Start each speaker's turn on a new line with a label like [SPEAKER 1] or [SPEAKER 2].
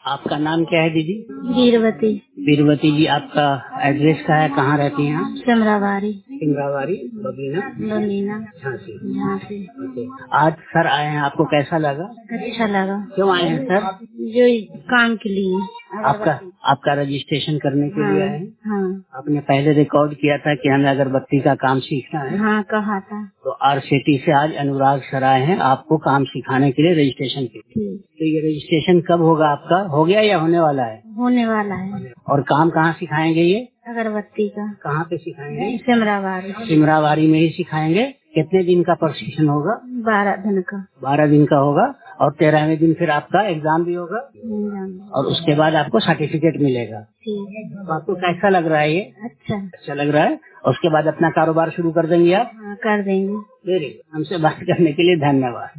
[SPEAKER 1] आपका नाम क्या है दीदी?
[SPEAKER 2] वीरवती।
[SPEAKER 1] वीरवती जी, आपका एड्रेस क्या है, कहाँ रहती हैं आप?
[SPEAKER 2] सिमरावारी।
[SPEAKER 1] सिमरावारी, बगीना,
[SPEAKER 2] बगीना,
[SPEAKER 1] झांसी।
[SPEAKER 2] झांसी।
[SPEAKER 1] ओके। आज सर आए हैं, आपको कैसा लगा?
[SPEAKER 2] अच्छा लगा।
[SPEAKER 1] क्यों आए हैं सर?
[SPEAKER 2] जो काम के लिए।
[SPEAKER 1] आपका रजिस्ट्रेशन करने के लिए आए हैं?
[SPEAKER 2] हाँ।
[SPEAKER 1] आपने पहले रिकॉर्ड किया था कि हमें अगरबत्ती का काम सीखना है।
[SPEAKER 2] हाँ, कहा था।
[SPEAKER 1] तो आरसीटी से आज अनुराग सर आए हैं आपको काम सिखाने के लिए, रजिस्ट्रेशन के लिए। तो ये रजिस्ट्रेशन कब होगा आपका? हो गया या होने वाला है?
[SPEAKER 2] होने वाला है।
[SPEAKER 1] और काम कहाँ सिखाएंगे ये?
[SPEAKER 2] अगरबत्ती का।
[SPEAKER 1] कहाँ पे सिखाएंगे?
[SPEAKER 2] सिमरावारी।
[SPEAKER 1] सिमरावारी में ही सिखाएंगे। कितने दिन का प्रशिक्षण होगा?
[SPEAKER 2] 12 दिन का।
[SPEAKER 1] 12 दिन का होगा। और 13वें दिन फिर आपका एग्जाम भी होगा और उसके बाद आपको सर्टिफिकेट मिलेगा। तो आपको कैसा लग रहा है ये? अच्छा लग रहा है। उसके बाद अपना कारोबार शुरू कर देंगे आप?
[SPEAKER 2] हाँ, कर देंगे।
[SPEAKER 1] Very good. हमसे बात करने के लिए धन्यवाद।